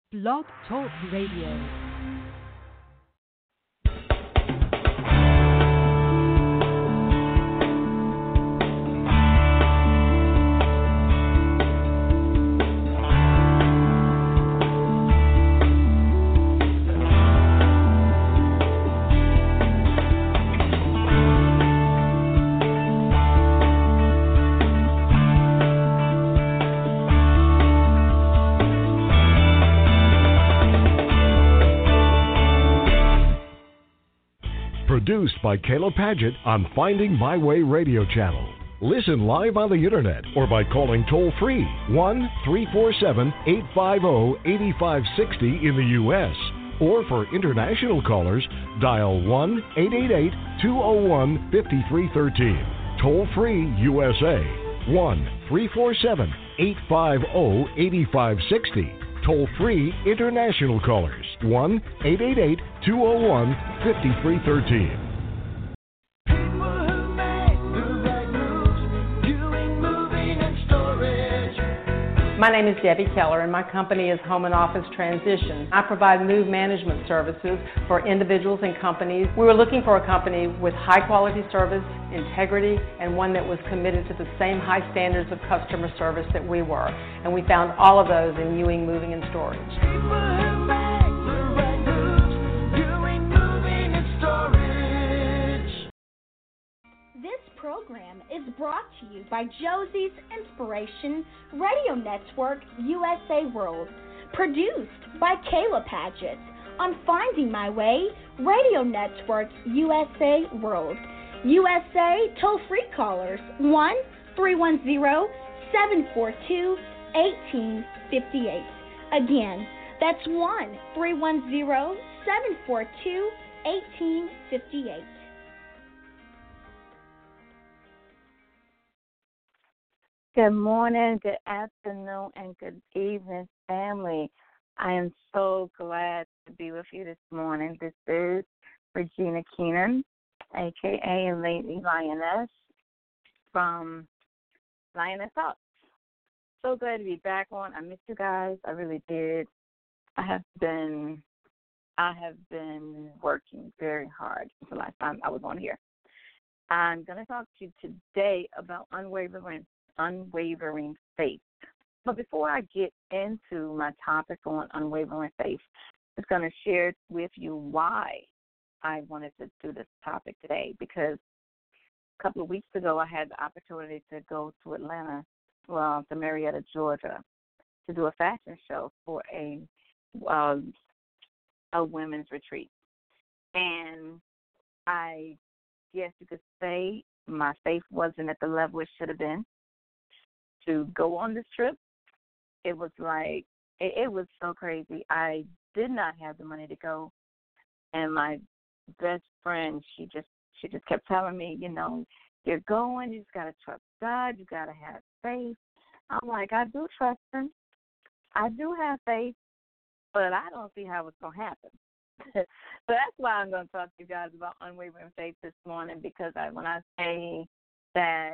Blog Talk Radio. Produced by Kayla Paget on Finding My Way Radio Channel. Listen live on the internet or by calling toll-free 1-347-850-8560 in the U.S. Or for international callers, dial 1-888-201-5313. Toll-free USA, 1-347-850-8560. Toll-free international callers, 1-888-201-5313. My name is Debbie Keller, and my company is Home and Office Transition. I provide move management services for individuals and companies. We were looking for a company with high-quality service, integrity, and one that was committed to the same high standards of customer service that we were. And we found all of those in Ewing Moving and Storage. This program is brought to you by Josie's Inspiration Radio Network USA World, produced by Kayla Paget on Finding My Way Radio Network USA World. USA toll-free callers 1-310-742-1858. Again, that's 1-310-742-1858. Good morning, good afternoon, and good evening, family. I am so glad to be with you this morning. This is Regina Keenan, a.k.a. Lady Lioness from Lioness Talks. So glad to be back on. I missed you guys. I really did. I have been working very hard since the last time I was on here. I'm going to talk to you today about unwavering faith. But before I get into my topic on unwavering faith, I'm going to share with you why I wanted to do this topic today, because a couple of weeks ago I had the opportunity to go to Atlanta, to Marietta, Georgia, to do a fashion show for a women's retreat. And I guess you could say my faith wasn't at the level it should have been to go on this trip. It was like, it was so crazy. I did not have the money to go, and my best friend, she just kept telling me, you're going, you just got to trust God, you got to have faith. I'm like, I do trust him. I do have faith, but I don't see how it's going to happen. So that's why I'm going to talk to you guys about unwavering faith this morning, because when I say that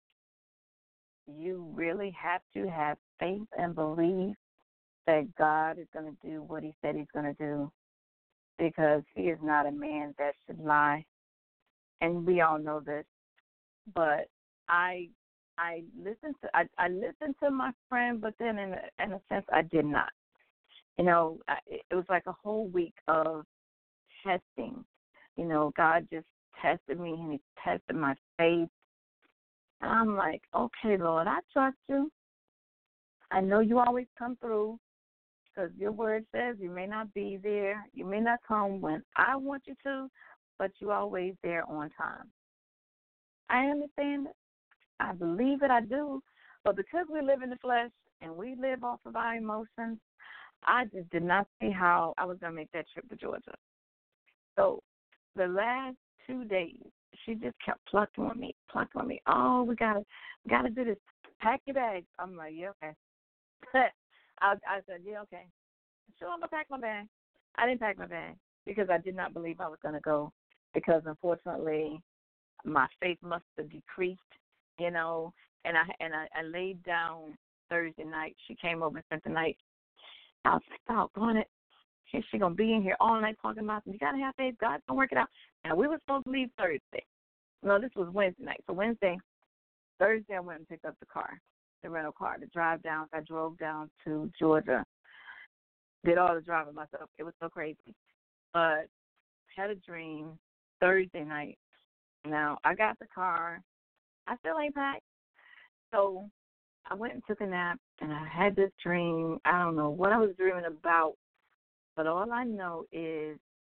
you really have to have faith and believe that God is going to do what he said he's going to do, because he is not a man that should lie. And we all know this. But I listened to my friend, but then in a sense I did not. It was like a whole week of testing. God just tested me, and he tested my faith. And I'm like, okay, Lord, I trust you. I know you always come through, because your word says you may not be there. You may not come when I want you to, but you're always there on time. I understand it. I believe it. I do. But because we live in the flesh and we live off of our emotions, I just did not see how I was going to make that trip to Georgia. So the last 2 days, she just kept plucking on me. Oh, we gotta do this. Pack your bags. I'm like, yeah, okay. I said, yeah, okay. Sure, I'm gonna pack my bag. I didn't pack my bag because I did not believe I was gonna go, because unfortunately my faith must have decreased, And I laid down Thursday night. She came over and spent the night, I was like, doggone it. She's going to be in here all night talking about, you got to have faith. God's going to work it out. Now, we were supposed to leave Thursday. No, this was Wednesday night. So Thursday, I went and picked up the rental car to drive down. I drove down to Georgia, did all the driving myself. It was so crazy. But had a dream Thursday night. Now, I got the car. I still ain't packed. So I went and took a nap, and I had this dream. I don't know what I was dreaming about, but all I know is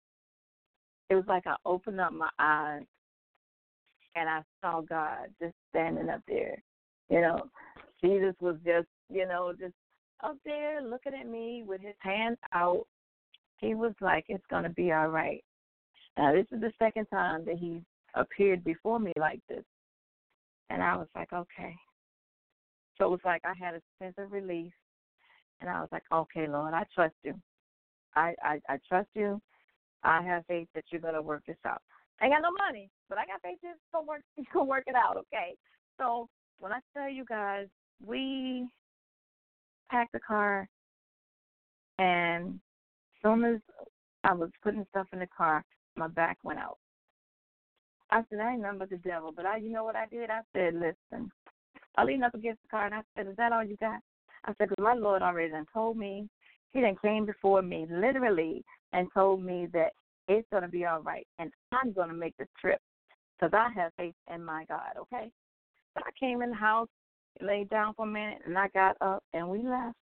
it was like I opened up my eyes, and I saw God just standing up there. You know, Jesus was just, just up there looking at me with his hands out. He was like, it's going to be all right. Now, this is the second time that he appeared before me like this. And I was like, okay. So it was like I had a sense of relief. And I was like, okay, Lord, I trust you. I trust you. I have faith that you're going to work this out. I ain't got no money, but I got faith that you're going to work it out, okay? So when I tell you guys, we packed the car, and as soon as I was putting stuff in the car, my back went out. I said, I ain't nothing but the devil. But you know what I did? I said, listen, I leaned up against the car, and I said, is that all you got? I said, because my Lord already done told me. He done came before me, literally, and told me that it's going to be all right, and I'm going to make this trip because I have faith in my God, okay? So I came in the house, laid down for a minute, and I got up, and we left,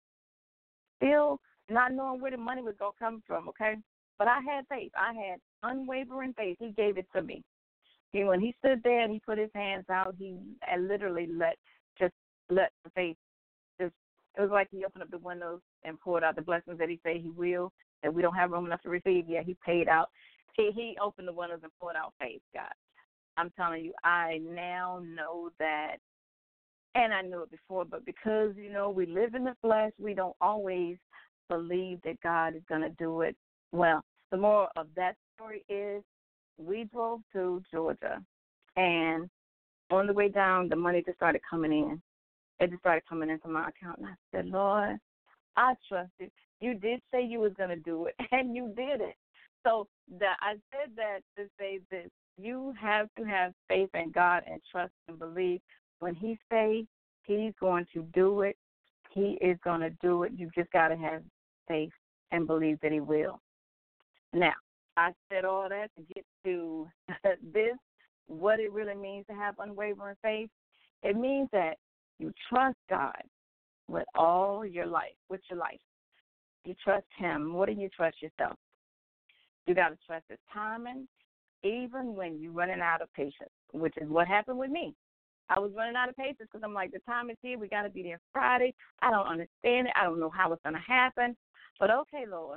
still not knowing where the money was going to come from, okay? But I had faith. I had unwavering faith. He gave it to me. When he stood there and he put his hands out, he literally let the faith just, it was like he opened up the windows and poured out the blessings that he said he will, that we don't have room enough to receive. Yeah, he paid out. He opened the windows and poured out faith, God. I'm telling you, I now know that, and I knew it before, but because, we live in the flesh, we don't always believe that God is going to do it. Well, the moral of that story is we drove to Georgia, and on the way down, the money just started coming in. It just started coming into my account, and I said, Lord, I trust you. You did say you was going to do it, and you did it. So I said that to say this. You have to have faith in God and trust and believe. When he say he's going to do it, he is going to do it. You just got to have faith and believe that he will. Now, I said all that to get to this, what it really means to have unwavering faith. It means that you trust God with all your life, with your life. You trust him more than you trust yourself. You got to trust his timing, even when you're running out of patience, which is what happened with me. I was running out of patience because I'm like, the time is here. We got to be there Friday. I don't understand it. I don't know how it's going to happen. But okay, Lord.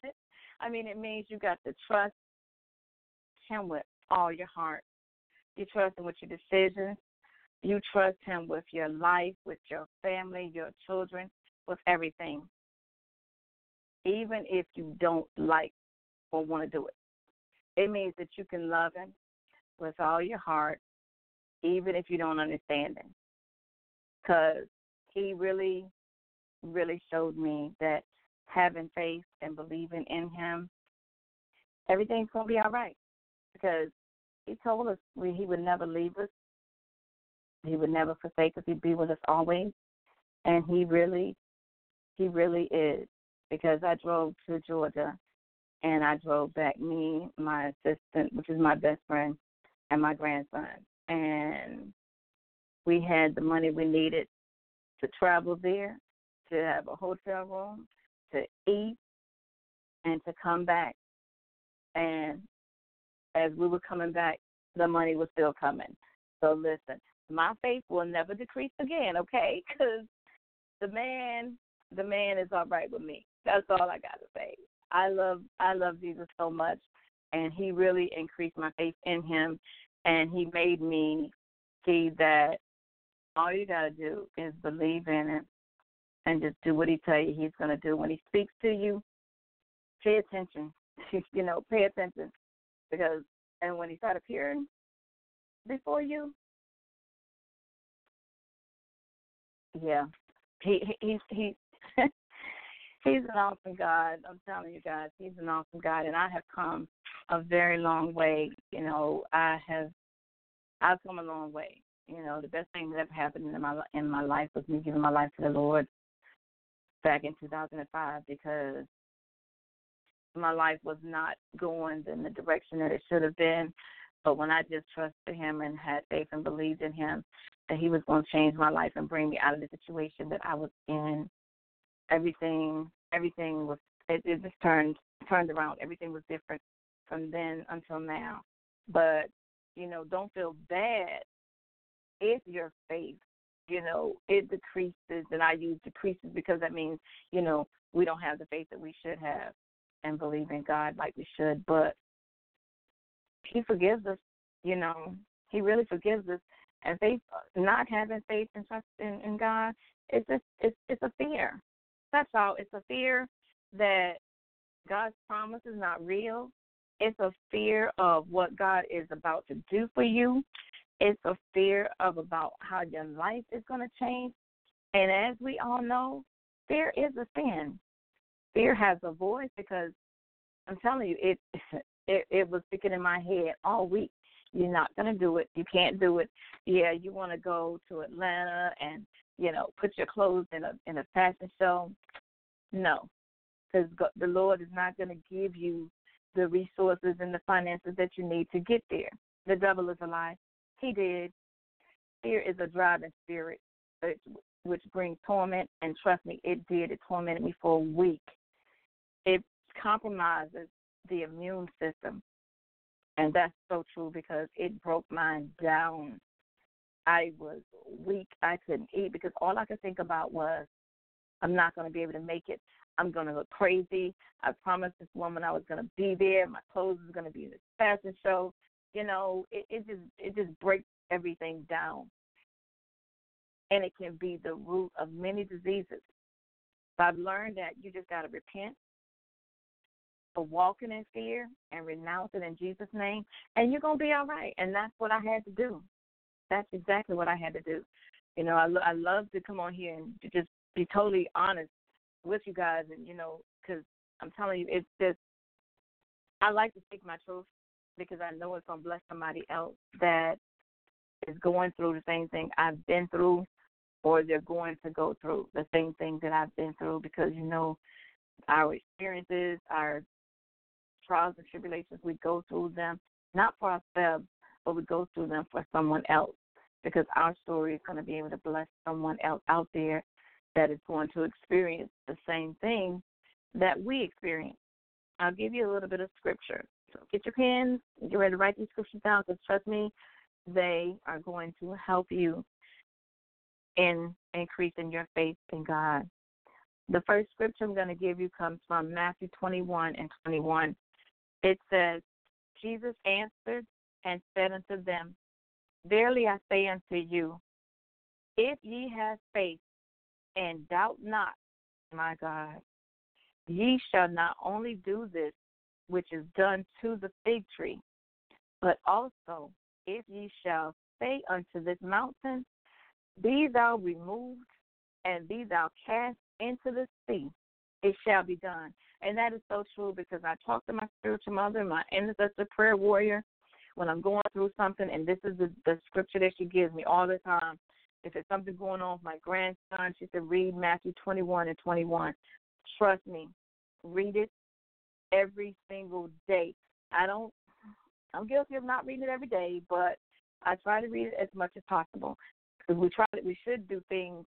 It means you got to trust him with all your heart. You trust him with your decisions. You trust him with your life, with your family, your children, with everything. Even if you don't like or want to do it. It means that you can love him with all your heart, even if you don't understand him. Because he really, really showed me that having faith and believing in him, everything's going to be all right. Because he told us he would never leave us. He would never forsake us. He'd be with us always. And he really is. Because I drove to Georgia, and I drove back me, my assistant, which is my best friend, and my grandson. And we had the money we needed to travel there, to have a hotel room, to eat, and to come back. And as we were coming back, the money was still coming. So listen, my faith will never decrease again, okay? Because the man is all right with me. That's all I got to say. I love Jesus so much, and he really increased my faith in him, and he made me see that all you got to do is believe in him and just do what he tell you he's going to do. When he speaks to you, pay attention. Pay attention. And when he started appearing before you, yeah, he He's an awesome God. I'm telling you guys, he's an awesome God, and I have come a very long way. I've come a long way. The best thing that ever happened in my life was me giving my life to the Lord back in 2005, because my life was not going in the direction that it should have been. But when I just trusted him and had faith and believed in him that he was going to change my life and bring me out of the situation that I was in, everything was, it just turned around. Everything was different from then until now. But, don't feel bad if your faith, it decreases, and I use decreases because that means, we don't have the faith that we should have and believe in God like we should. But he forgives us, he really forgives us. And faith, not having faith and trust in God, it's a fear. That's all. It's a fear that God's promise is not real. It's a fear of what God is about to do for you. It's a fear about how your life is going to change. And as we all know, fear is a sin. Fear has a voice, because I'm telling you, it was sticking in my head all week. You're not going to do it. You can't do it. Yeah, you want to go to Atlanta and, put your clothes in a fashion show. No, because the Lord is not going to give you the resources and the finances that you need to get there. The devil is a lie. He did. Fear is a driving spirit, which brings torment, and trust me, it did. It tormented me for a week. It compromises the immune system, and that's so true, because it broke mine down. I was weak. I couldn't eat because all I could think about was, I'm not going to be able to make it. I'm going to look crazy. I promised this woman I was going to be there. My clothes was going to be in this fashion show. It just breaks everything down. And it can be the root of many diseases. So I've learned that you just got to repent for walking in fear and renounce it in Jesus' name, and you're going to be all right. And that's what I had to do. That's exactly what I had to do. I love to come on here and to just be totally honest with you guys, and, because I'm telling you, it's just, I like to speak my truth because I know it's going to bless somebody else that is going through the same thing I've been through, or they're going to go through the same thing that I've been through, because, our experiences, our trials and tribulations, we go through them, not for ourselves, but we go through them for someone else, because our story is going to be able to bless someone else out there that is going to experience the same thing that we experience. I'll give you a little bit of scripture. So get your pens, get ready to write these scriptures down, because trust me, they are going to help you in increasing your faith in God. The first scripture I'm going to give you comes from Matthew 21:21. It says, Jesus answered and said unto them, Verily I say unto you, if ye have faith and doubt not, my God, ye shall not only do this which is done to the fig tree, but also if ye shall say unto this mountain, Be thou removed, and be thou cast into the sea, it shall be done. And that is so true, because I talk to my spiritual mother, my intercessor prayer warrior, when I'm going through something, and this is the scripture that she gives me all the time. If it's something going on with my grandson, she said, read Matthew 21:21. Trust me, read it every single day. I'm guilty of not reading it every day, but I try to read it as much as possible, because we should do things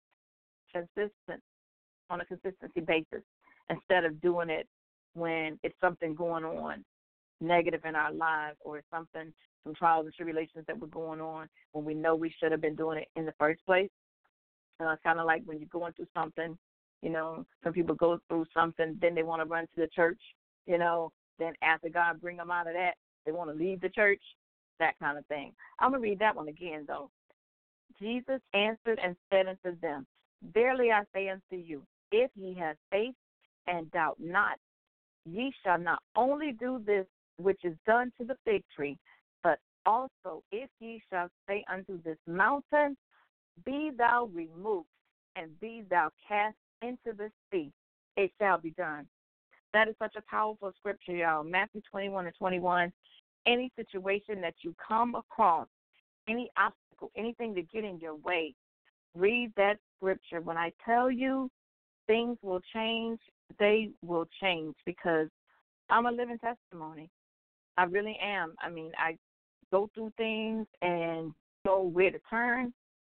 on a consistency basis, instead of doing it when it's something going on negative in our lives, or some trials and tribulations that were going on when we know we should have been doing it in the first place. It's kind of like when you're going through something, some people go through something, then they want to run to the church, then after God bring them out of that, they want to leave the church, that kind of thing. I'm going to read that one again, though. Jesus answered and said unto them, Verily I say unto you, if ye have faith and doubt not, ye shall not only do this which is done to the fig tree, but also if ye shall say unto this mountain, Be thou removed, and be thou cast into the sea, it shall be done. That is such a powerful scripture, y'all. Matthew 21:21. Any situation that you come across, any obstacle, anything to get in your way, read that scripture. When I tell you things will change, they will change, because I'm a living testimony. I really am. I mean, I go through things and know where to turn.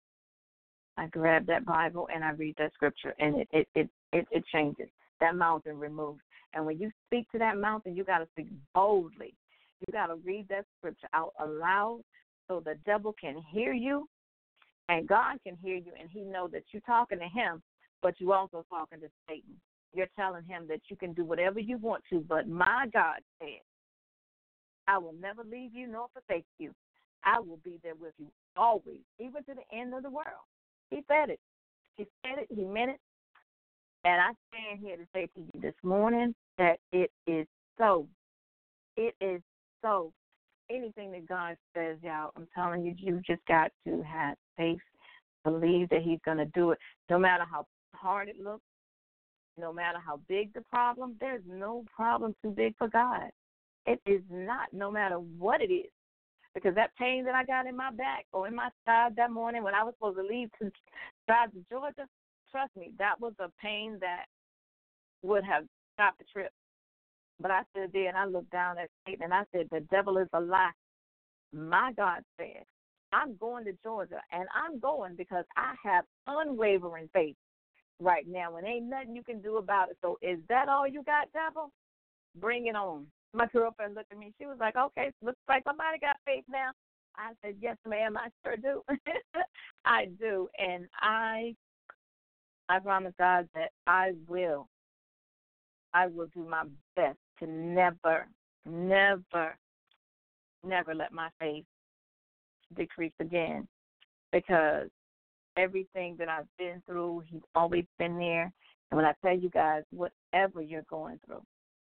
I grab that Bible and I read that scripture, and it changes. That mountain removes. And when you speak to that mountain, you got to speak boldly. You got to read that scripture out aloud so the devil can hear you and God can hear you, and he knows that you're talking to him, but you also talking to Satan. You're telling him that you can do whatever you want to, but my God said, I will never leave you nor forsake you. I will be there with you always, even to the end of the world. He said it. He said it. He meant it. And I stand here to say to you this morning that it is so. It is so. Anything that God says, y'all, I'm telling you, you just got to have faith, believe that he's going to do it. No matter how hard it looks, no matter how big the problem, there's no problem too big for God. It is not, no matter what it is. Because that pain that I got in my back or in my side that morning when I was supposed to leave to drive to Georgia, trust me, that was a pain that would have stopped the trip. But I stood there and I looked down at Satan and I said, the devil is a lie. My God said, I'm going to Georgia, and I'm going because I have unwavering faith right now, and ain't nothing you can do about it. So is that all you got, devil? Bring it on. My girlfriend looked at me. She was like, okay, looks like somebody got faith now. I said, yes, ma'am, I sure do. I do. And I promise God that I will do my best to never let my faith decrease again, because everything that I've been through, he's always been there. And when I tell you guys, whatever you're going through,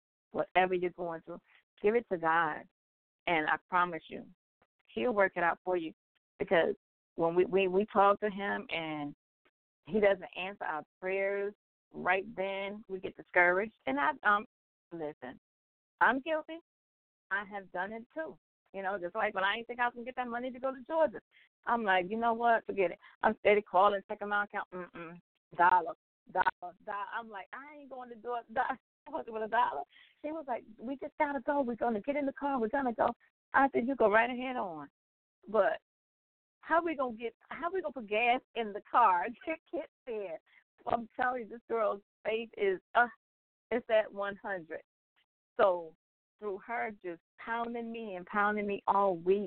give it to God, and I promise you, he'll work it out for you. Because when we talk to him and he doesn't answer our prayers right then, we get discouraged. And listen, I'm guilty. I have done it too. You know, just like when I didn't think I was going to get that money to go to Georgia. I'm like, you know what, forget it. I'm steady calling, checking my account. Dollar. I'm like, I ain't going to do it. With $1. She was like, we just got to go. We're going to get in the car. We're going to go. I said, you go right ahead on. But how we going to put gas in the car to get there? I'm telling you, this girl's faith is, it's at 100. So through her just pounding me all week,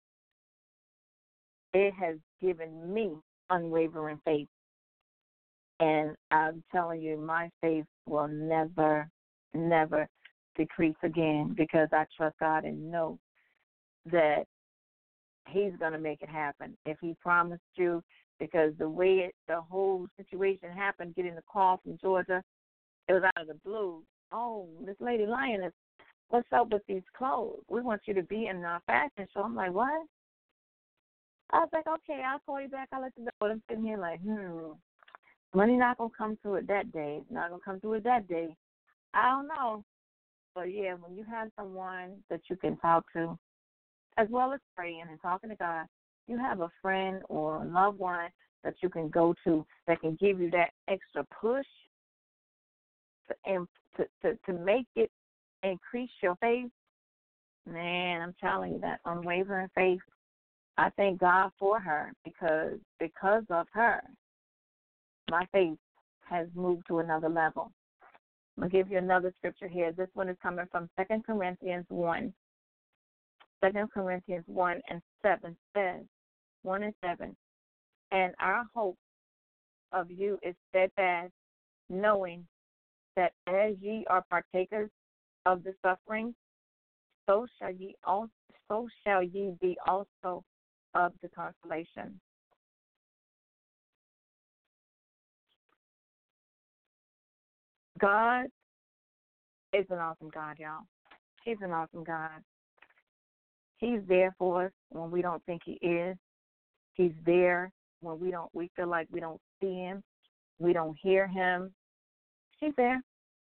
it has given me unwavering faith. And I'm telling you, my faith will never decrease again, because I trust God and know that he's going to make it happen. If he promised you, because the way the whole situation happened, getting the call from Georgia, it was out of the blue. Oh, this lady Lioness, what's up with these clothes? We want you to be in our fashion show. I'm like, what? I was like, okay, I'll call you back. I'll let you know. But I'm sitting here like, money not going to come to it that day. It's not going to come to it that day. I don't know. But, yeah, when you have someone that you can talk to, as well as praying and talking to God, you have a friend or a loved one that you can go to that can give you that extra push to make it increase your faith. Man, I'm telling you, that unwavering faith, I thank God for her, because of her, my faith has moved to another level. I'm going to give you another scripture here. This one is coming from 2 Corinthians 1. 2 Corinthians 1 and 7 says, 1 and 7, and our hope of you is steadfast, knowing that as ye are partakers of the suffering, so shall ye be also of the consolation. God is an awesome God, y'all. He's an awesome God. He's there for us when we don't think he is. He's there when we feel like we don't see him, we don't hear him. He's there.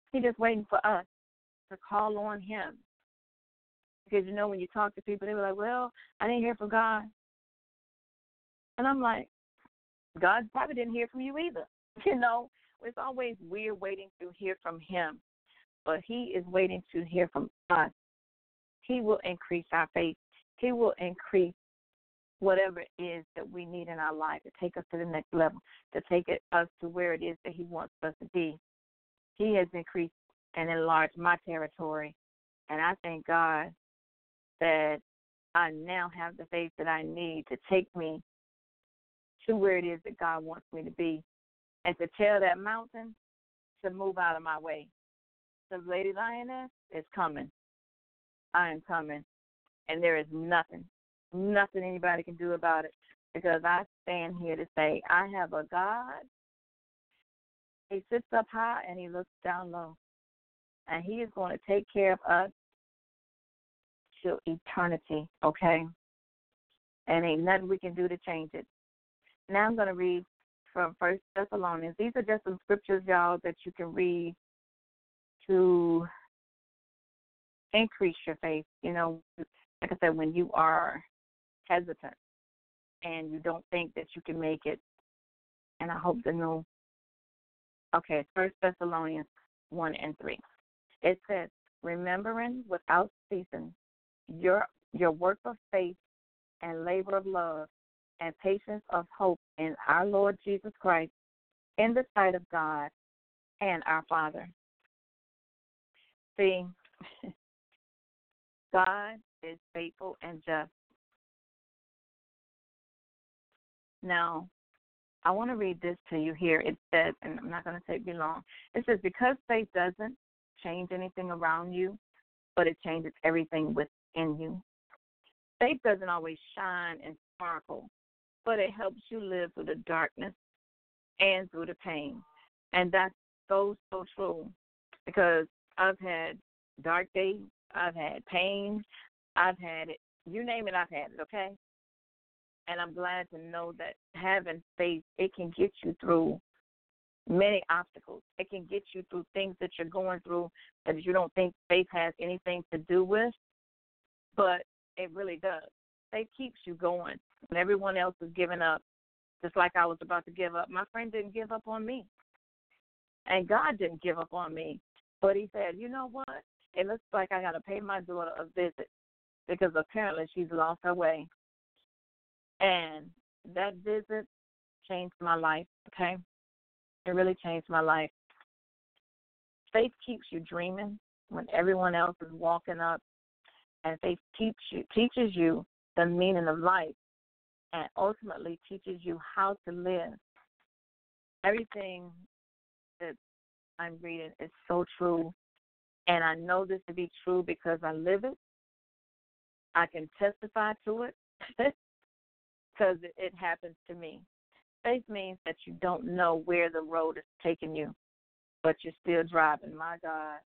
He's just waiting for us to call on him. Because, when you talk to people, they were like, well, I didn't hear from God. And I'm like, God probably didn't hear from you either. It's always we're waiting to hear from him. But he is waiting to hear from us. He will increase our faith. He will increase whatever it is that we need in our life to take us to the next level, to take us to where it is that he wants us to be. He has increased and enlarged my territory. And I thank God that I now have the faith that I need to take me to where it is that God wants me to be and to tell that mountain to move out of my way. The Lady Lioness is coming. I am coming. And there is nothing anybody can do about it, because I stand here to say I have a God. He sits up high and he looks down low. And he is going to take care of us to eternity, okay? And ain't nothing we can do to change it. Now I'm going to read from 1 Thessalonians. These are just some scriptures, y'all, that you can read to increase your faith. Like I said, when you are hesitant and you don't think that you can make it. And I hope to know. Okay, 1 Thessalonians 1 and 3. It says, remembering without ceasing your work of faith and labor of love and patience of hope in our Lord Jesus Christ in the sight of God and our Father. See, God is faithful and just. Now, I want to read this to you here. It says, and I'm not going to take you long. It says, because faith doesn't change anything around you, but it changes everything within you. Faith doesn't always shine and sparkle, but it helps you live through the darkness and through the pain. And that's so true, because I've had dark days, I've had pain, I've had it. You name it, I've had it, okay? And I'm glad to know that having faith, it can get you through many obstacles. It can get you through things that you're going through that you don't think faith has anything to do with, but it really does. Faith keeps you going when everyone else is giving up, just like I was about to give up. My friend didn't give up on me, and God didn't give up on me. But he said, you know what? It looks like I got to pay my daughter a visit because apparently she's lost her way. And that visit changed my life, okay? It really changed my life. Faith keeps you dreaming when everyone else is walking up, and faith teaches you the meaning of life and ultimately teaches you how to live. Everything that I'm reading is so true, and I know this to be true because I live it. I can testify to it. Because it happens to me. Faith means that you don't know where the road is taking you, but you're still driving. My God.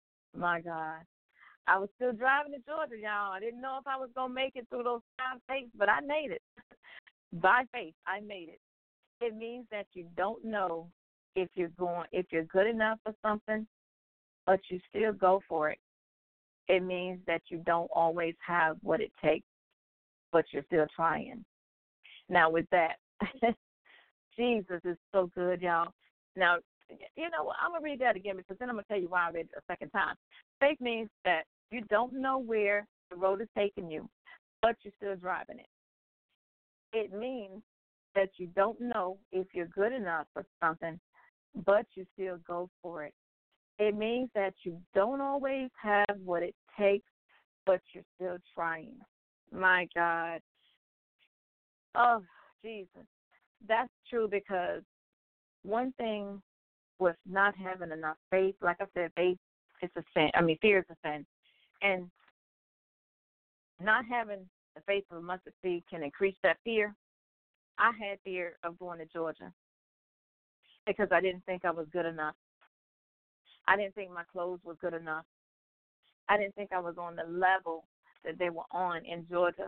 I was still driving to Georgia, y'all. I didn't know if I was going to make it through those 5 states, but I made it. By faith, I made it. It means that you don't know if you're good enough for something, but you still go for it. It means that you don't always have what it takes, but you're still trying. Now, with that, Jesus is so good, y'all. Now, I'm going to read that again because then I'm going to tell you why I read it a second time. Faith means that you don't know where the road is taking you, but you're still driving it. It means that you don't know if you're good enough for something, but you still go for it. It means that you don't always have what it takes, but you're still trying. My God. Oh, Jesus. That's true, because one thing with not having enough faith, like I said, faith is a sin. Fear is a sin. And not having the faith of a mustard seed can increase that fear. I had fear of going to Georgia because I didn't think I was good enough. I didn't think my clothes were good enough. I didn't think I was on the level that they were on in Georgia.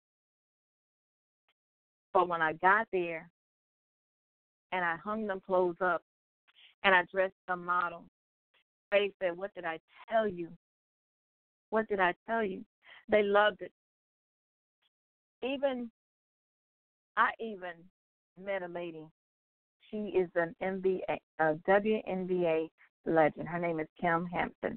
But when I got there and I hung them clothes up and I dressed some model, Faith said, what did I tell you? What did I tell you? They loved it. I even met a lady. She is an NBA, a WNBA legend. Her name is Kim Hampton.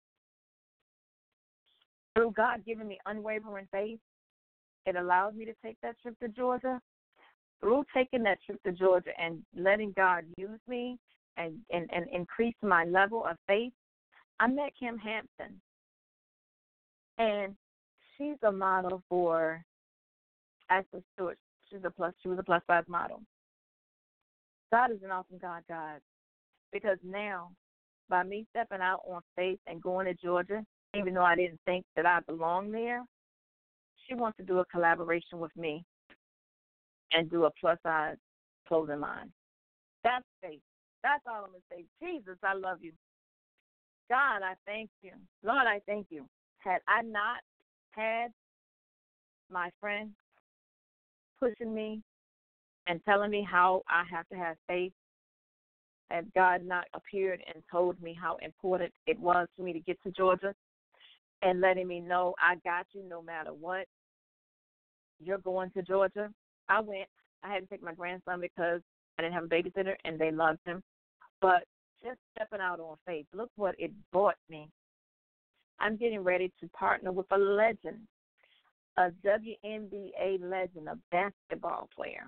Through God giving me unwavering faith, it allowed me to take that trip to Georgia. Through taking that trip to Georgia and letting God use me and increase my level of faith, I met Kim Hampton. And she's a model for Ashley Stewart. She was a plus size model. God is an awesome God, because now, by me stepping out on faith and going to Georgia, even though I didn't think that I belonged there, she wants to do a collaboration with me and do a plus size clothing line. That's faith. That's all I'm going to say. Jesus, I love you. God, I thank you. Lord, I thank you. Had I not had my friend pushing me and telling me how I have to have faith, had God not appeared and told me how important it was for me to get to Georgia and letting me know I got you no matter what, you're going to Georgia. I went. I had to take my grandson because I didn't have a babysitter and they loved him. But just stepping out on faith, look what it brought me. I'm getting ready to partner with a legend, a WNBA legend, a basketball player,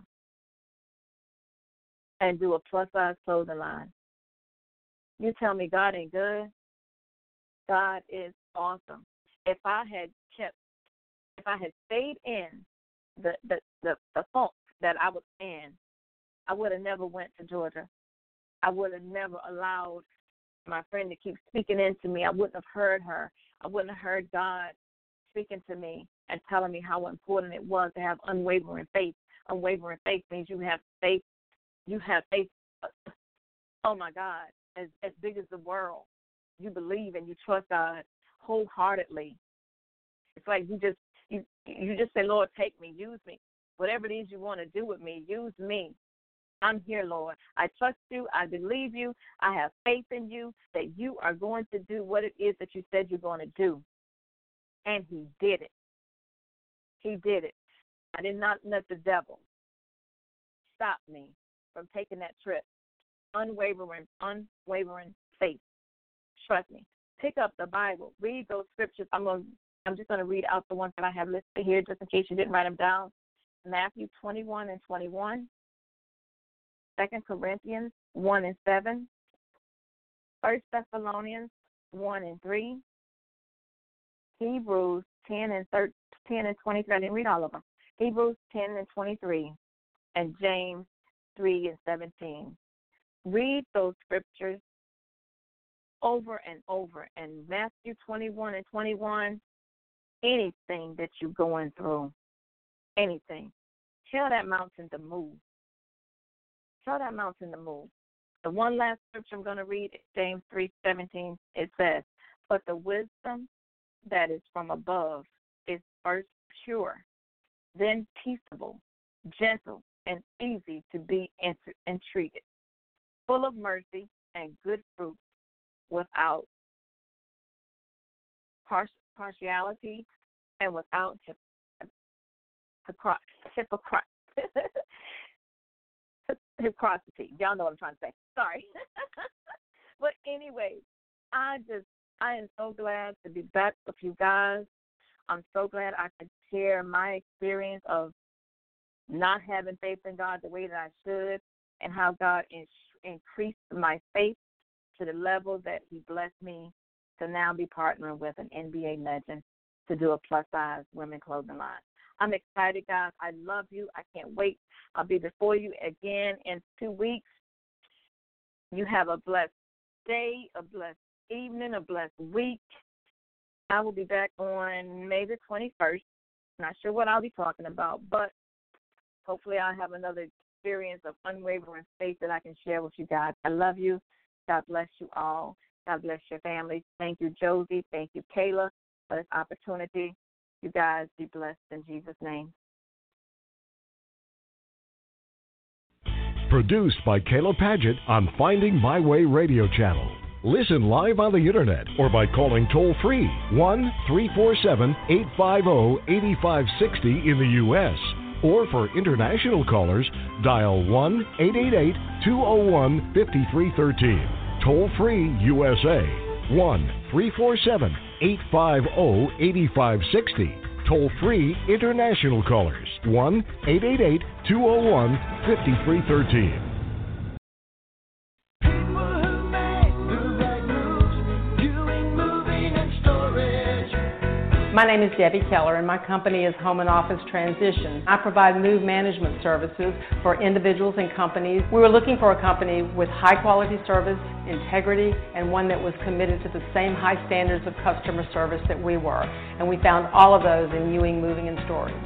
and do a plus-size clothing line. You tell me God ain't good? God is awesome. If I had stayed in the funk that I was in, I would have never went to Georgia. I would have never allowed my friend to keep speaking into me. I wouldn't have heard her. I wouldn't have heard God speaking to me and telling me how important it was to have unwavering faith. Unwavering faith means you have faith. You have faith, oh, my God, as big as the world. You believe and you trust God wholeheartedly. It's like you just say, Lord, take me, use me. Whatever it is you want to do with me, use me. I'm here, Lord. I trust you. I believe you. I have faith in you that you are going to do what it is that you said you're going to do. And he did it. He did it. I did not let the devil stop me from taking that trip. Unwavering faith. Trust me. Pick up the Bible. Read those scriptures. I'm just going to read out the ones that I have listed here just in case you didn't write them down. Matthew 21:21. 2 Corinthians 1:7, 1 Thessalonians 1:3, Hebrews 10:23. I didn't read all of them. Hebrews 10:23, and James 3:17. Read those scriptures over and over. And Matthew 21:21. Anything that you're going through, anything, tell that mountain to move. Tell that mountain to move. The one last scripture I'm going to read is James 3:17. It says, but the wisdom that is from above is first pure, then peaceable, gentle, and easy to be entreated, full of mercy and good fruit, without partiality and without hypocrisy. Y'all know what I'm trying to say. Sorry. But anyway, I am so glad to be back with you guys. I'm so glad I could share my experience of not having faith in God the way that I should, and how God increased my faith to the level that he blessed me to now be partnering with an NBA legend to do a plus-size women clothing line. I'm excited, guys. I love you. I can't wait. I'll be before you again in 2 weeks. You have a blessed day, a blessed evening, a blessed week. I will be back on May the 21st. Not sure what I'll be talking about, but hopefully I'll have another experience of unwavering faith that I can share with you guys. I love you. God bless you all. God bless your families. Thank you, Josie. Thank you, Kayla, for this opportunity. You guys be blessed in Jesus' name. Produced by Kayla Padgett on Finding My Way Radio Channel. Listen live on the internet or by calling toll-free 1-347-850-8560 in the U.S. Or for international callers, dial 1-888-201-5313. Toll-free USA, 1-347-850-8560. Toll-free international callers, 1-888-201-5313. My name is Debbie Keller, and my company is Home and Office Transition. I provide move management services for individuals and companies. We were looking for a company with high-quality service, integrity, and one that was committed to the same high standards of customer service that we were. And we found all of those in Ewing Moving and Storage.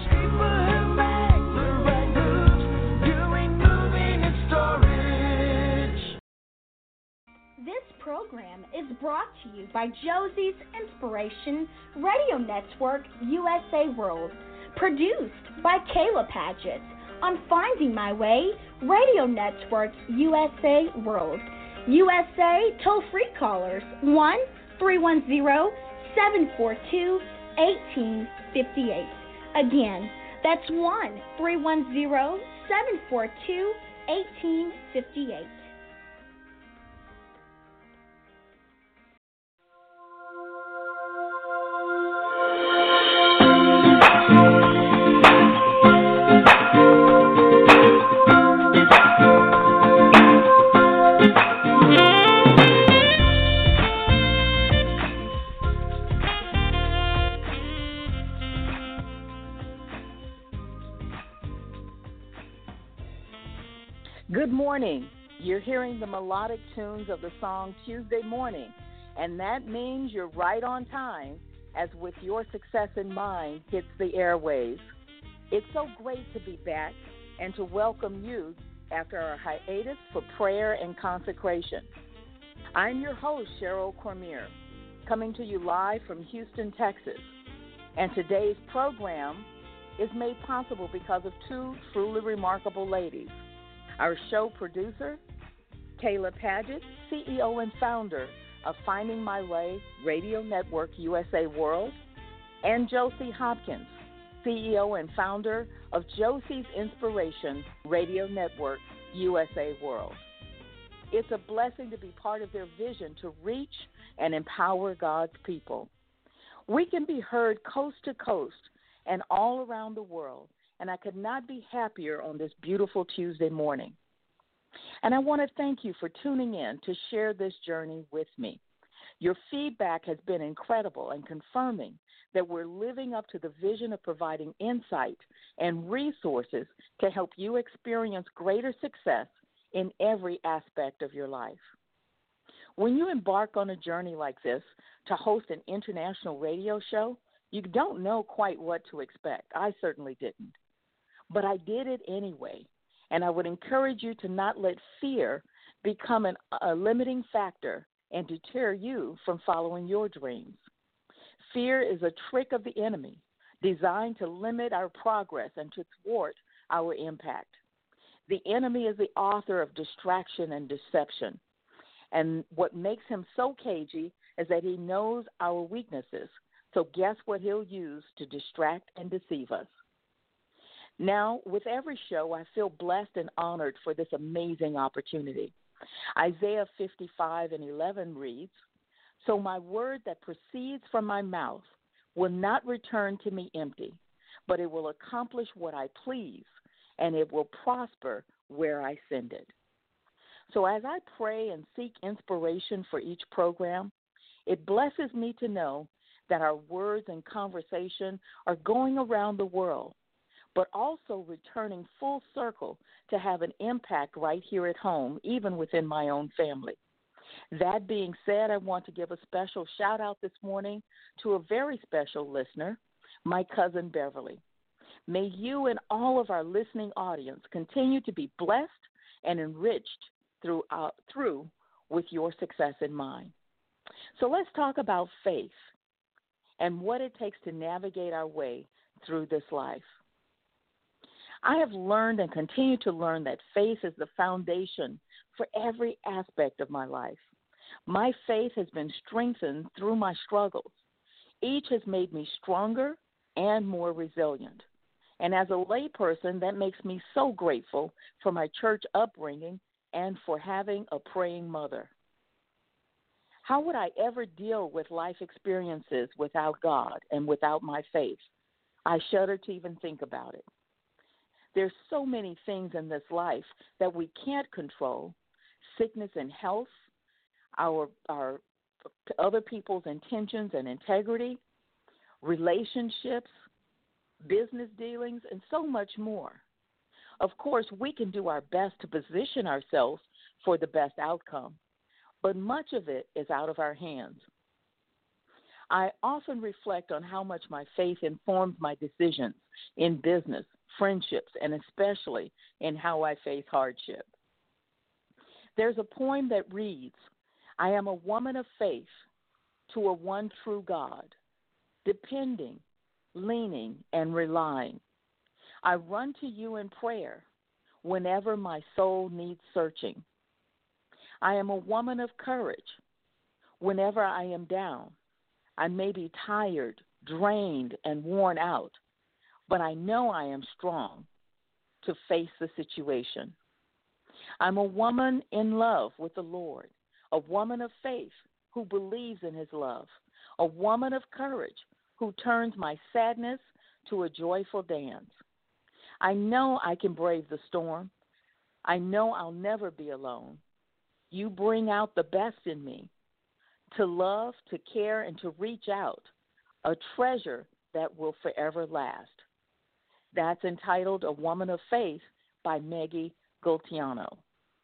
This program is brought to you by Josie's Inspiration Radio Network USA World, produced by Kayla Paget on Finding My Way Radio Network USA World. USA toll-free callers 1-310-742-1858. Again, that's 1-310-742-1858. Good morning. You're hearing the melodic tunes of the song Tuesday Morning, and that means you're right on time as With Your Success in Mind hits the airwaves. It's so great to be back and to welcome you after our hiatus for prayer and consecration. I'm your host, Cheryl Cormier, coming to you live from Houston, Texas, and today's program is made possible because of two truly remarkable ladies. Our show producer, Kayla Paget, CEO and founder of Finding My Way Radio Network USA World, and Josie Hopkins, CEO and founder of Josie's Inspiration Radio Network USA World. It's a blessing to be part of their vision to reach and empower God's people. We can be heard coast to coast and all around the world, and I could not be happier on this beautiful Tuesday morning. And I want to thank you for tuning in to share this journey with me. Your feedback has been incredible and confirming that we're living up to the vision of providing insight and resources to help you experience greater success in every aspect of your life. When you embark on a journey like this to host an international radio show, you don't know quite what to expect. I certainly didn't. But I did it anyway, and I would encourage you to not let fear become a limiting factor and deter you from following your dreams. Fear is a trick of the enemy designed to limit our progress and to thwart our impact. The enemy is the author of distraction and deception, and what makes him so cagey is that he knows our weaknesses. So guess what he'll use to distract and deceive us? Now, with every show, I feel blessed and honored for this amazing opportunity. Isaiah 55:11 reads, "So my word that proceeds from my mouth will not return to me empty, but it will accomplish what I please, and it will prosper where I send it." So as I pray and seek inspiration for each program, it blesses me to know that our words and conversation are going around the world, but also returning full circle to have an impact right here at home, even within my own family. That being said, I want to give a special shout out this morning to a very special listener, my cousin Beverly. May you and all of our listening audience continue to be blessed and enriched through with your success in mind. So let's talk about faith and what it takes to navigate our way through this life. I have learned and continue to learn that faith is the foundation for every aspect of my life. My faith has been strengthened through my struggles. Each has made me stronger and more resilient. And as a layperson, that makes me so grateful for my church upbringing and for having a praying mother. How would I ever deal with life experiences without God and without my faith? I shudder to even think about it. There's so many things in this life that we can't control: sickness and health, our other people's intentions and integrity, relationships, business dealings, and so much more. Of course, we can do our best to position ourselves for the best outcome, but much of it is out of our hands. I often reflect on how much my faith informs my decisions in business, friendships, and especially in how I face hardship. There's a poem that reads, "I am a woman of faith to a one true God, depending, leaning, and relying. I run to you in prayer whenever my soul needs searching. I am a woman of courage. Whenever I am down, I may be tired, drained, and worn out, but I know I am strong to face the situation. I'm a woman in love with the Lord, a woman of faith who believes in his love, a woman of courage who turns my sadness to a joyful dance. I know I can brave the storm. I know I'll never be alone. You bring out the best in me, to love, to care, and to reach out, a treasure that will forever last." That's entitled "A Woman of Faith" by Maggie Gultiano.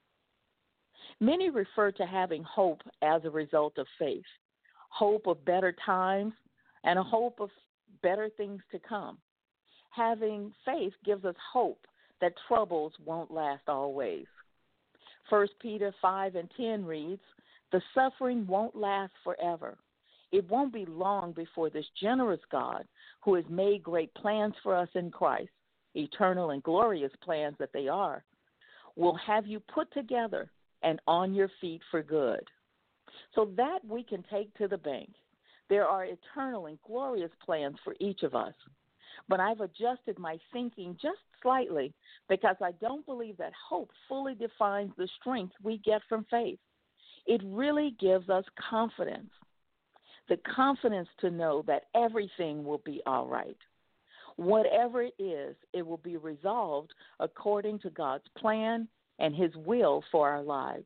Many refer to having hope as a result of faith, hope of better times, and a hope of better things to come. Having faith gives us hope that troubles won't last always. 1 Peter 5:10 reads, "The suffering won't last forever. It won't be long before this generous God, who has made great plans for us in Christ, eternal and glorious plans that they are, will have you put together and on your feet for good." So that we can take to the bank. There are eternal and glorious plans for each of us. But I've adjusted my thinking just slightly because I don't believe that hope fully defines the strength we get from faith. It really gives us confidence, the confidence to know that everything will be all right. Whatever it is, it will be resolved according to God's plan and his will for our lives.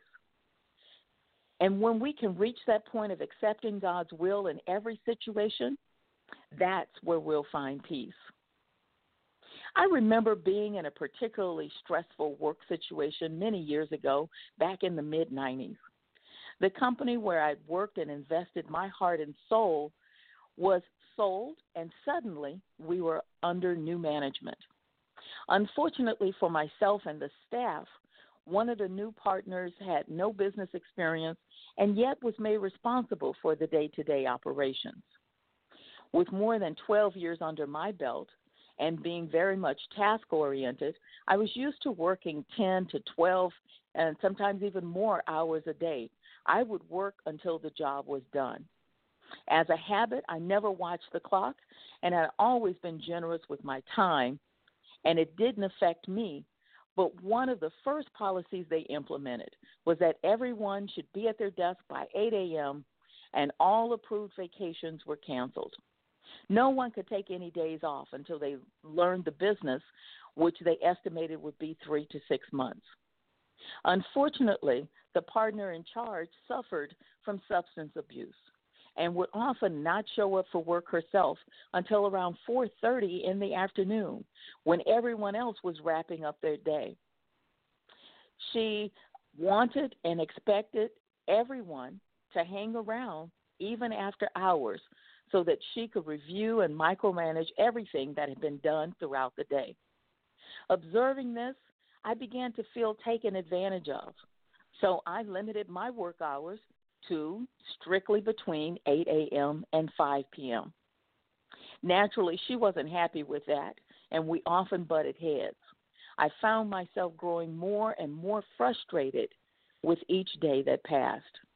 And when we can reach that point of accepting God's will in every situation, that's where we'll find peace. I remember being in a particularly stressful work situation many years ago, back in the mid-90s. The company where I'd worked and invested my heart and soul was sold, and suddenly we were under new management. Unfortunately for myself and the staff, one of the new partners had no business experience and yet was made responsible for the day-to-day operations. With more than 12 years under my belt and being very much task-oriented, I was used to working 10 to 12 and sometimes even more hours a day. I would work until the job was done. As a habit, I never watched the clock, and I'd always been generous with my time, and it didn't affect me. But one of the first policies they implemented was that everyone should be at their desk by 8 a.m., and all approved vacations were canceled. No one could take any days off until they learned the business, which they estimated would be 3 to 6 months. Unfortunately, the partner in charge suffered from substance abuse and would often not show up for work herself until around 4:30 in the afternoon, when everyone else was wrapping up their day. She wanted and expected everyone to hang around even after hours so that she could review and micromanage everything that had been done throughout the day. Observing this, I began to feel taken advantage of, so I limited my work hours to strictly between 8 a.m. and 5 p.m. Naturally, she wasn't happy with that, and we often butted heads. I found myself growing more and more frustrated with each day that passed.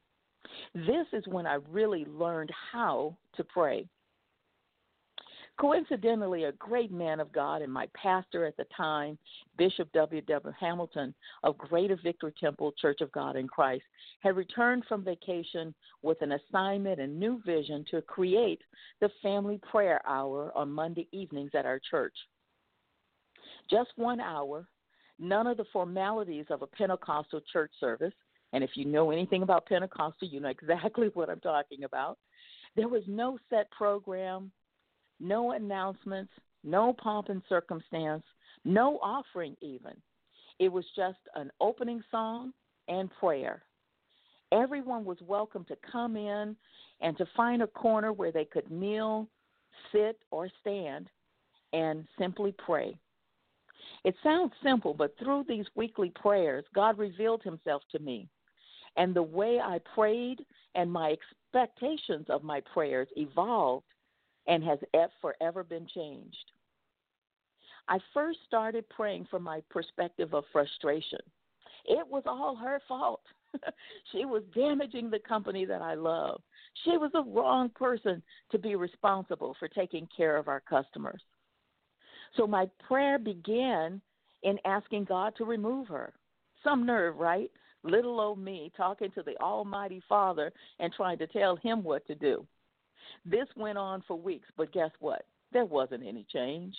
This is when I really learned how to pray. Coincidentally, a great man of God and my pastor at the time, Bishop W.W. Hamilton of Greater Victory Temple Church of God in Christ, had returned from vacation with an assignment and new vision to create the family prayer hour on Monday evenings at our church. Just 1 hour, none of the formalities of a Pentecostal church service, and if you know anything about Pentecostal, you know exactly what I'm talking about. There was no set program, no announcements, no pomp and circumstance, no offering even. It was just an opening song and prayer. Everyone was welcome to come in and to find a corner where they could kneel, sit, or stand and simply pray. It sounds simple, but through these weekly prayers, God revealed himself to me. And the way I prayed and my expectations of my prayers evolved and has forever been changed. I first started praying from my perspective of frustration. It was all her fault. She was damaging the company that I love. She was the wrong person to be responsible for taking care of our customers. So my prayer began in asking God to remove her. Some nerve, right? Little old me talking to the Almighty Father and trying to tell him what to do. This went on for weeks, but guess what? There wasn't any change.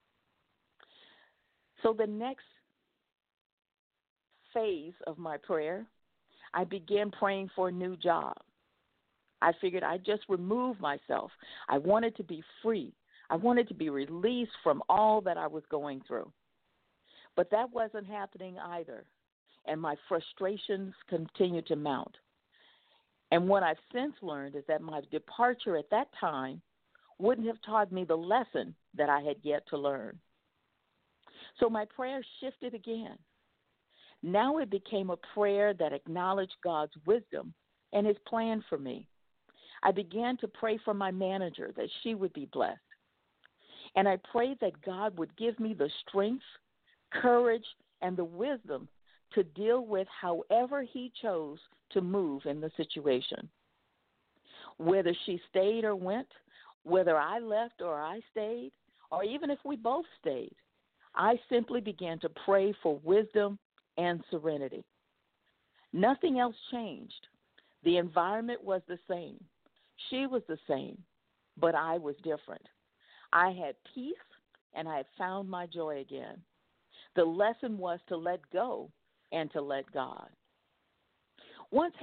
So the next phase of my prayer, I began praying for a new job. I figured I'd just remove myself. I wanted to be free. I wanted to be released from all that I was going through. But that wasn't happening either, and my frustrations continued to mount. And what I've since learned is that my departure at that time wouldn't have taught me the lesson that I had yet to learn. So my prayer shifted again. Now it became a prayer that acknowledged God's wisdom and his plan for me. I began to pray for my manager that she would be blessed. And I prayed that God would give me the strength, courage, and the wisdom to deal with however he chose to move in the situation. Whether she stayed or went, whether I left or I stayed, or even if we both stayed, I simply began to pray for wisdom and serenity. Nothing else changed. The environment was the same. She was the same, but I was different. I had peace, and I had found my joy again. The lesson was to let go and to let God. Once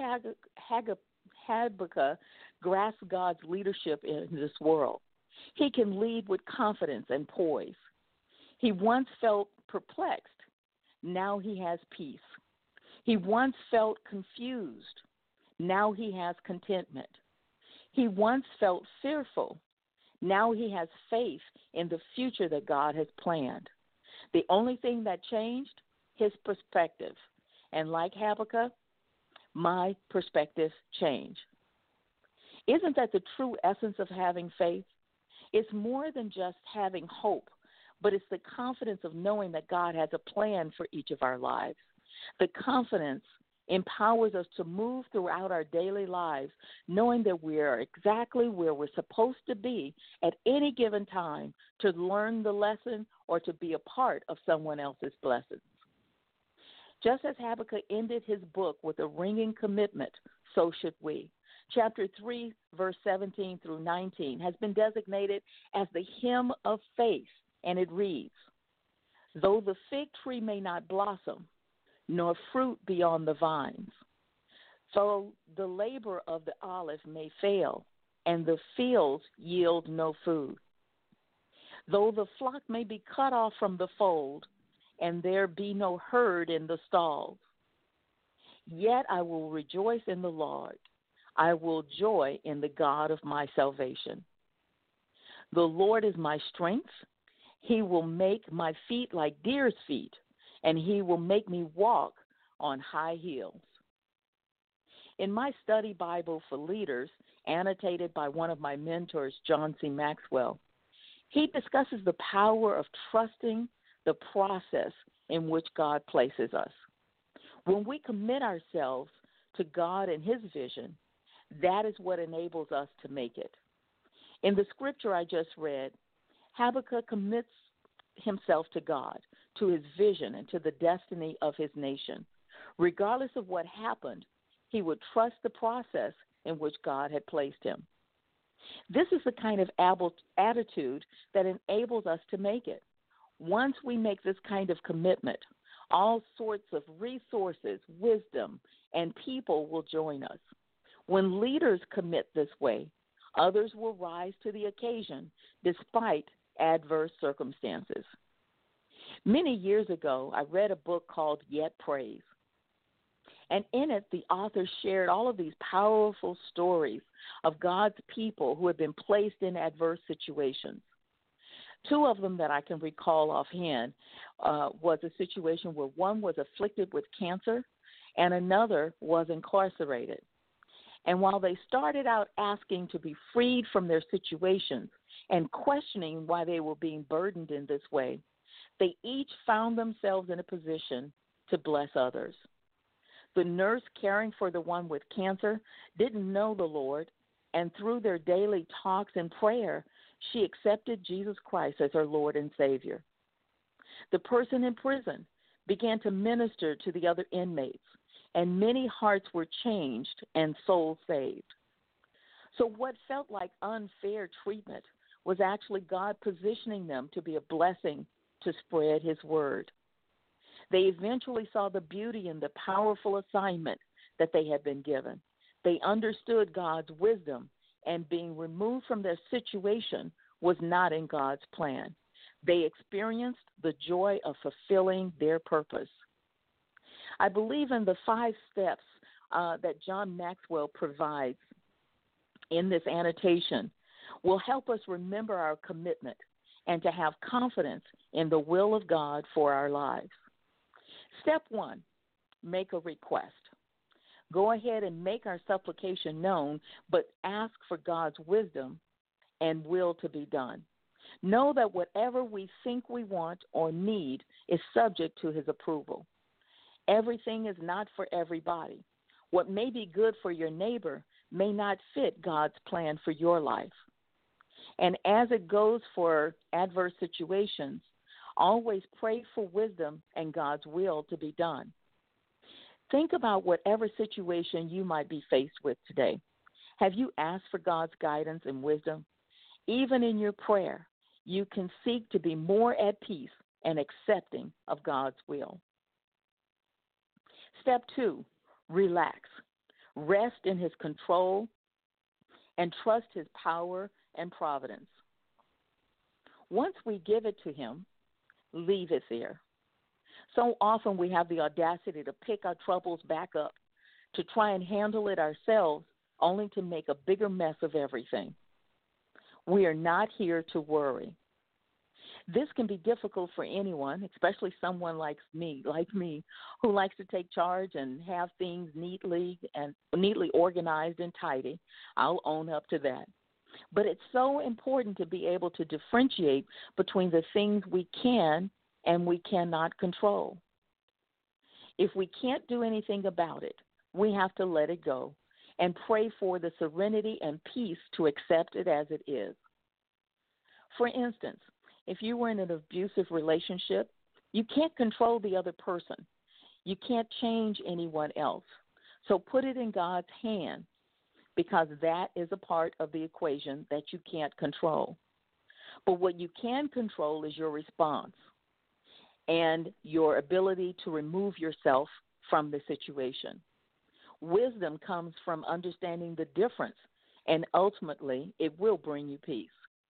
Habakkuk grasped God's leadership in this world, he can lead with confidence and poise. He once felt perplexed. Now he has peace. He once felt confused. Now he has contentment. He once felt fearful. Now he has faith in the future that God has planned. The only thing that changed, his perspective. And like Habakkuk, my perspective changed. Isn't that the true essence of having faith? It's more than just having hope, but it's the confidence of knowing that God has a plan for each of our lives. The confidence empowers us to move throughout our daily lives, knowing that we are exactly where we're supposed to be at any given time to learn the lesson or to be a part of someone else's blessings. Just as Habakkuk ended his book with a ringing commitment, so should we. Chapter 3, verse 17 through 19 has been designated as the hymn of faith, and it reads, "Though the fig tree may not blossom, nor fruit be on the vines, though the labor of the olive may fail, and the fields yield no food, though the flock may be cut off from the fold, and there be no herd in the stalls, yet I will rejoice in the Lord. I will joy in the God of my salvation. The Lord is my strength. He will make my feet like deer's feet, and he will make me walk on high heels." In my study Bible for leaders, annotated by one of my mentors, John C. Maxwell, he discusses the power of trusting the process in which God places us. When we commit ourselves to God and his vision, That is what enables us to make it. In the scripture I just read, Habakkuk commits himself to God, to his vision, and to the destiny of his nation. Regardless of what happened, he would trust the process in which God had placed him. This is the kind of attitude that enables us to make it. Once we make this kind of commitment, all sorts of resources, wisdom, and people will join us. When leaders commit this way, others will rise to the occasion despite adverse circumstances. Many years ago, I read a book called Yet Praise. And in it, the author shared all of these powerful stories of God's people who had been placed in adverse situations. Two of them that I can recall offhand was a situation where one was afflicted with cancer and another was incarcerated. And while they started out asking to be freed from their situations and questioning why they were being burdened in this way, they each found themselves in a position to bless others. The nurse caring for the one with cancer didn't know the Lord, and through their daily talks and prayer, she accepted Jesus Christ as her Lord and Savior. The person in prison began to minister to the other inmates, and many hearts were changed and souls saved. So what felt like unfair treatment was actually God positioning them to be a blessing to spread his word. They eventually saw the beauty in the powerful assignment that they had been given. They understood God's wisdom, and being removed from their situation was not in God's plan. They experienced the joy of fulfilling their purpose. I believe in the 5 steps that John Maxwell provides in this annotation will help us remember our commitment and to have confidence in the will of God for our lives. Step 1, make a request. Go ahead and make our supplication known, but ask for God's wisdom and will to be done. Know that whatever we think we want or need is subject to his approval. Everything is not for everybody. What may be good for your neighbor may not fit God's plan for your life. And as it goes for adverse situations, always pray for wisdom and God's will to be done. Think about whatever situation you might be faced with today. Have you asked for God's guidance and wisdom? Even in your prayer, you can seek to be more at peace and accepting of God's will. Step 2, relax. Rest in his control and trust his power and providence. Once we give it to him, leave it there. So often we have the audacity to pick our troubles back up, to try and handle it ourselves, only to make a bigger mess of everything. We are not here to worry. This can be difficult for anyone, especially someone like me, who likes to take charge and have things neatly organized and tidy. I'll own up to that. But it's so important to be able to differentiate between the things we can and we cannot control. If we can't do anything about it, we have to let it go and pray for the serenity and peace to accept it as it is. For instance, if you were in an abusive relationship, you can't control the other person. You can't change anyone else. So put it in God's hand, because that is a part of the equation that you can't control. But what you can control is your response and your ability to remove yourself from the situation. Wisdom comes from understanding the difference, and ultimately it will bring you peace.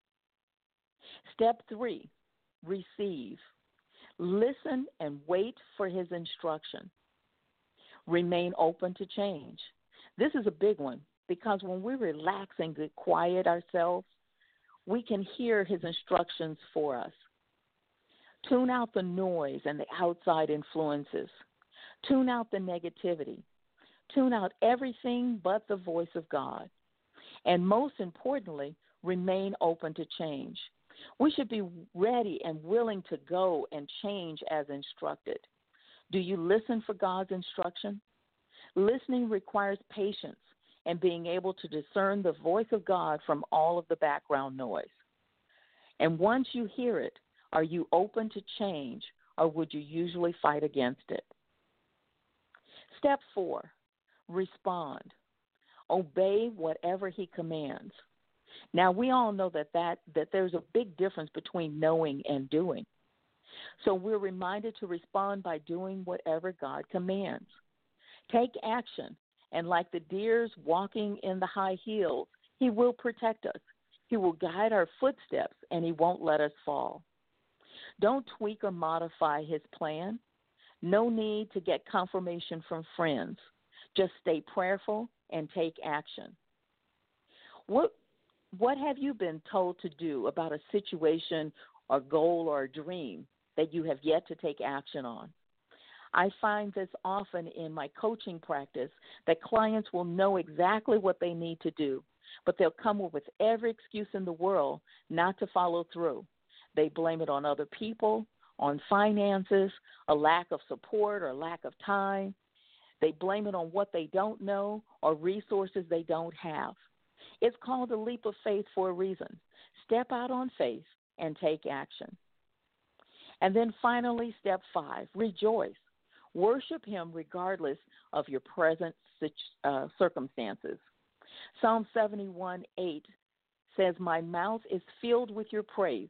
Step 3, receive. Listen and wait for his instruction. Remain open to change. This is a big one, because when we relax and get quiet ourselves, we can hear his instructions for us. Tune out the noise and the outside influences. Tune out the negativity. Tune out everything but the voice of God. And most importantly, remain open to change. We should be ready and willing to go and change as instructed. Do you listen for God's instruction? Listening requires patience and being able to discern the voice of God from all of the background noise. And once you hear it, are you open to change, or would you usually fight against it? Step 4, respond. Obey whatever he commands. Now, we all know that there's a big difference between knowing and doing. So we're reminded to respond by doing whatever God commands. Take action, and like the deers walking in the high heels, he will protect us. He will guide our footsteps, and he won't let us fall. Don't tweak or modify his plan. No need to get confirmation from friends. Just stay prayerful and take action. What have you been told to do about a situation or goal or a dream that you have yet to take action on? I find this often in my coaching practice that clients will know exactly what they need to do, but they'll come up with every excuse in the world not to follow through. They blame it on other people, on finances, a lack of support or lack of time. They blame it on what they don't know or resources they don't have. It's called a leap of faith for a reason. Step out on faith and take action. And then finally, step 5, rejoice. Worship him regardless of your present circumstances. Psalm 71:8 says, "My mouth is filled with your praise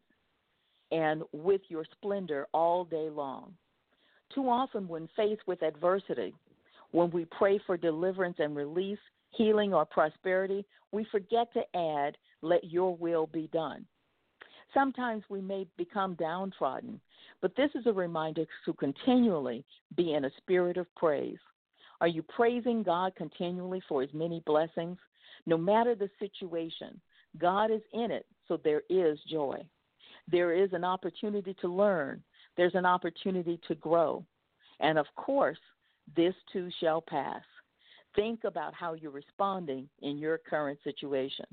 and with your splendor all day long." Too often when faced with adversity, when we pray for deliverance and release, healing, or prosperity, we forget to add, "Let your will be done." Sometimes we may become downtrodden, but this is a reminder to continually be in a spirit of praise. Are you praising God continually for his many blessings? No matter the situation, God is in it, so there is joy. There is an opportunity to learn. There's an opportunity to grow. And of course, this too shall pass. Think about how you're responding in your current situation.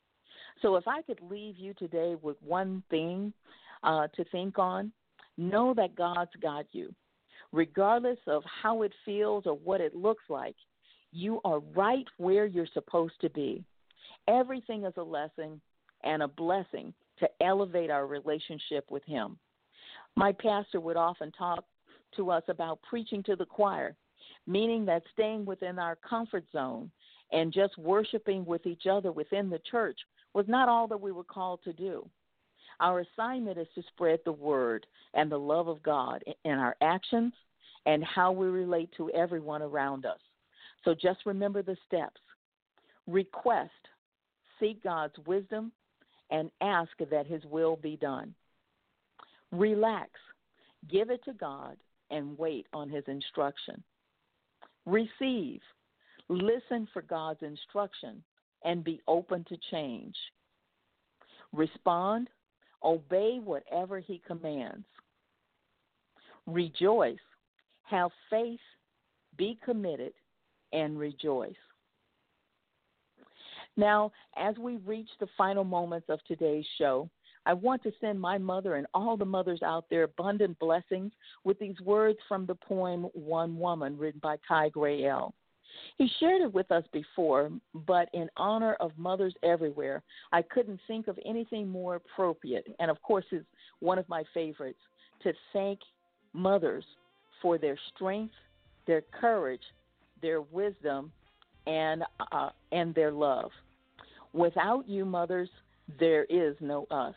So if I could leave you today with one thing to think on, know that God's got you. Regardless of how it feels or what it looks like, you are right where you're supposed to be. Everything is a lesson and a blessing to elevate our relationship with him. My pastor would often talk to us about preaching to the choir, meaning that staying within our comfort zone and just worshiping with each other within the church was not all that we were called to do. Our assignment is to spread the word and the love of God in our actions and how we relate to everyone around us. So just remember the steps. Request, seek God's wisdom, and ask that his will be done. Relax, give it to God, and wait on his instruction. Receive, listen for God's instruction, and be open to change. Respond, obey whatever he commands. Rejoice, have faith, be committed, and rejoice. Now, as we reach the final moments of today's show, I want to send my mother and all the mothers out there abundant blessings with these words from the poem One Woman, written by Ty Gray-El. He shared it with us before, but in honor of mothers everywhere, I couldn't think of anything more appropriate, and of course is one of my favorites, to thank mothers for their strength, their courage, their wisdom, and their love. Without you, mothers, there is no us.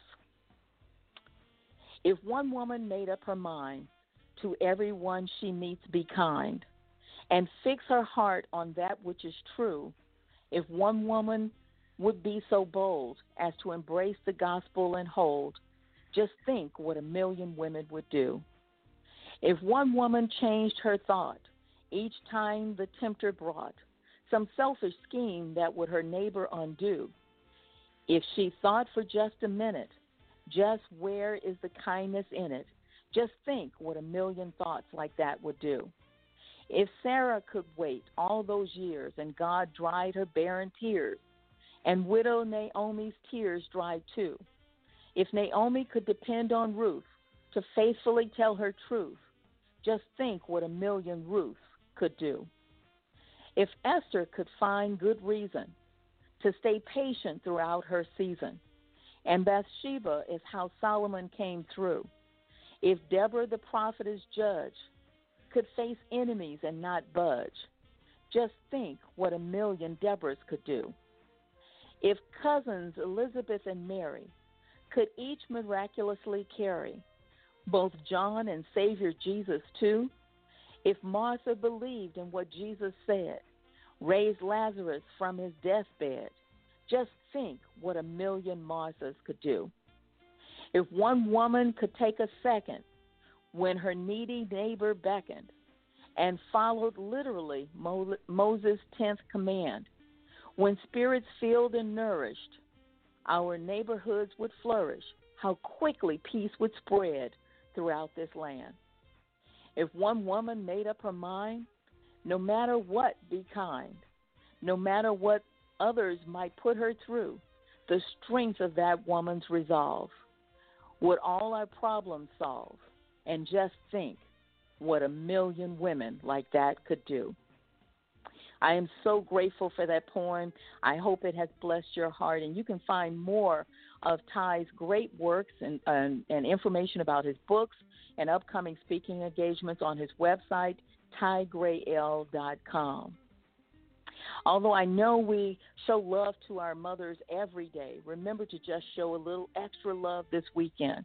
If one woman made up her mind to everyone she meets be kind, and fix her heart on that which is true, if one woman would be so bold as to embrace the gospel and hold, just think what a million women would do. If one woman changed her thought each time the tempter brought some selfish scheme that would her neighbor undo, if she thought for just a minute, just where is the kindness in it, just think what a million thoughts like that would do. If Sarah could wait all those years and God dried her barren tears, and widow Naomi's tears dried too, if Naomi could depend on Ruth to faithfully tell her truth, just think what a million Ruths could do. If Esther could find good reason to stay patient throughout her season, and Bathsheba is how Solomon came through. If Deborah the prophetess judge could face enemies and not budge, just think what a million Deborahs could do. If cousins Elizabeth and Mary could each miraculously carry both John and Savior Jesus too, if Martha believed in what Jesus said, raised Lazarus from his deathbed, just think what a million Marthas could do. If one woman could take a second when her needy neighbor beckoned and followed literally Moses' 10th command, when spirits filled and nourished, our neighborhoods would flourish, how quickly peace would spread throughout this land. If one woman made up her mind, no matter what, be kind, no matter what others might put her through, the strength of that woman's resolve would all our problems solve. And just think what a million women like that could do. I am so grateful for that poem. I hope it has blessed your heart. And you can find more of Ty's great works and information about his books and upcoming speaking engagements on his website, tygrayl.com. Although I know we show love to our mothers every day, remember to just show a little extra love this weekend,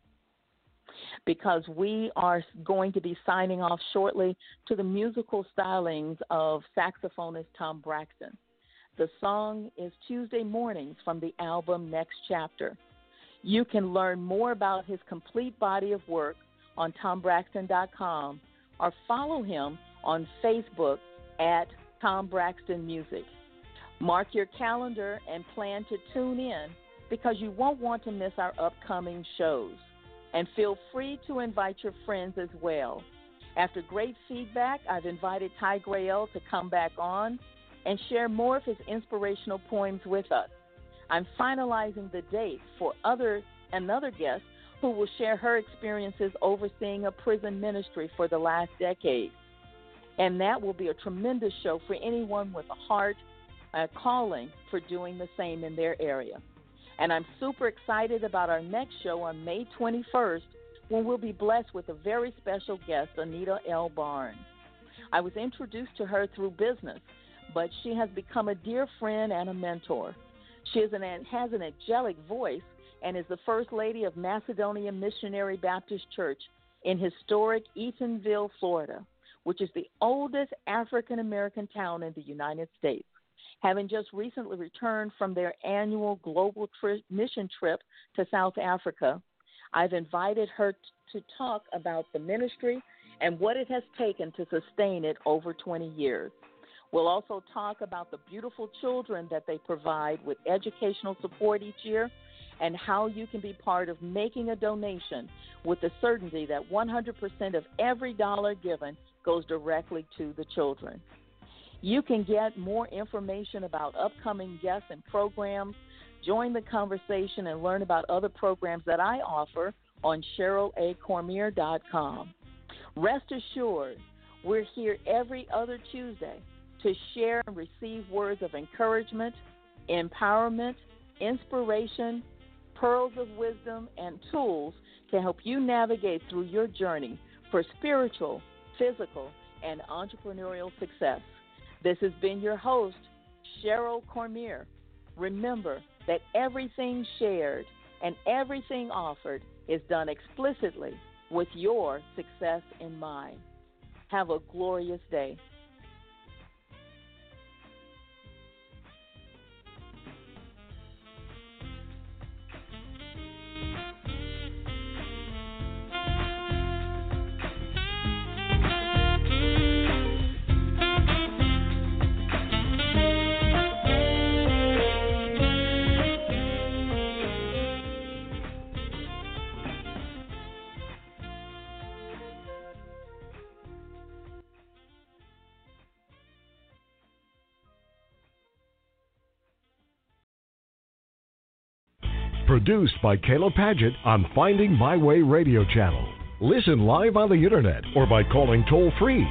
because we are going to be signing off shortly to the musical stylings of saxophonist Tom Braxton. The song is Tuesday Mornings from the album Next Chapter. You can learn more about his complete body of work on tombraxton.com or follow him on Facebook at Tom Braxton Music. Mark your calendar and plan to tune in, because you won't want to miss our upcoming shows. And feel free to invite your friends as well. After great feedback, I've invited Ty Grayl to come back on and share more of his inspirational poems with us. I'm finalizing the date for another guest who will share her experiences overseeing a prison ministry for the last decade. And that will be a tremendous show for anyone with a heart, a calling for doing the same in their area. And I'm super excited about our next show on May 21st, when we'll be blessed with a very special guest, Anita L. Barnes. I was introduced to her through business, but she has become a dear friend and a mentor. She has an angelic voice and is the First Lady of Macedonia Missionary Baptist Church in historic Ethanville, Florida, which is the oldest African-American town in the United States. Having just recently returned from their annual global mission trip to South Africa, I've invited her to talk about the ministry and what it has taken to sustain it over 20 years. We'll also talk about the beautiful children that they provide with educational support each year, and how you can be part of making a donation with the certainty that 100% of every dollar given goes directly to the children. You can get more information about upcoming guests and programs, join the conversation, and learn about other programs that I offer on CherylACormier.com. Rest assured, we're here every other Tuesday to share and receive words of encouragement, empowerment, inspiration, pearls of wisdom, and tools to help you navigate through your journey for spiritual, physical, and entrepreneurial success. This has been your host, Cheryl Cormier. Remember that everything shared and everything offered is done explicitly with your success in mind. Have a glorious day. Produced by Kayla Padgett on Finding My Way Radio Channel. Listen live on the Internet or by calling toll-free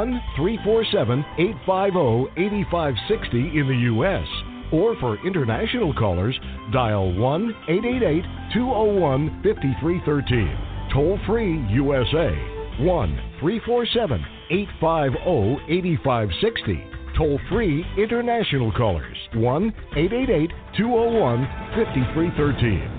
1-347-850-8560 in the U.S. Or for international callers, dial 1-888-201-5313. Toll-free USA, 1-347-850-8560. Toll-free international callers, 1-888-201-5313.